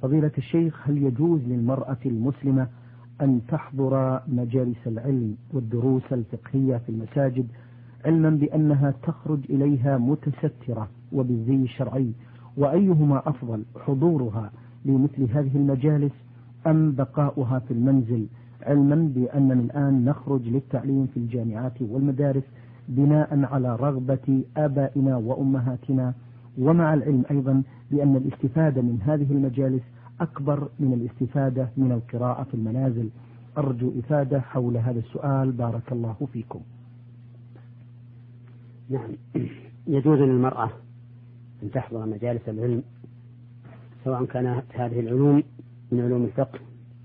فضيلة الشيخ، هل يجوز للمرأة المسلمة أن تحضر مجالس العلم والدروس الفقهية في المساجد، علما بأنها تخرج إليها متسترة وبالزي الشرعي؟ وأيهما أفضل، حضورها لمثل هذه المجالس أم بقاؤها في المنزل، علما بأننا الآن نخرج للتعليم في الجامعات والمدارس بناء على رغبة آبائنا وأمهاتنا، ومع العلم أيضا بأن الاستفادة من هذه المجالس أكبر من الاستفادة من القراءة في المنازل؟ أرجو إفادة حول هذا السؤال، بارك الله فيكم. نعم، يجوز للمرأة أن تحضر مجالس العلم، سواء كانت هذه العلوم من علوم الفقه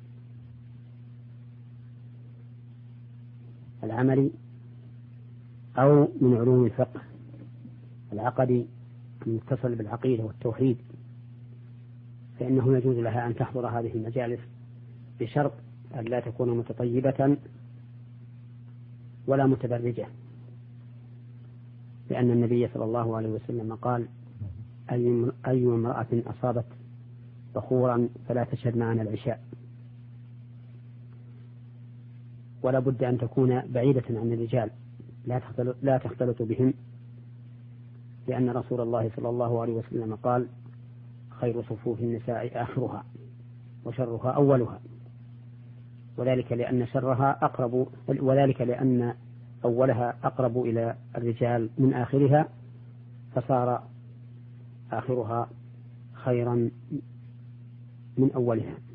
العملي أو من علوم الفقه العقدي المتصل بالعقيدة والتوحيد، فإنه يجوز لها أن تحضر هذه المجالس بشرط أن لا تكون متطيبة ولا متبرجة، لأن النبي صلى الله عليه وسلم قال: أي امرأة أصابت بخورا فلا تشهد معنا العشاء. ولا بد أن تكون بعيدة عن الرجال، لا تختلط بهم، لأن رسول الله صلى الله عليه وسلم قال: خير صفوف النساء آخرها وشرها أولها، وذلك لأن أولها أقرب إلى الرجال من آخرها، فصار آخرها خيرا من أولها.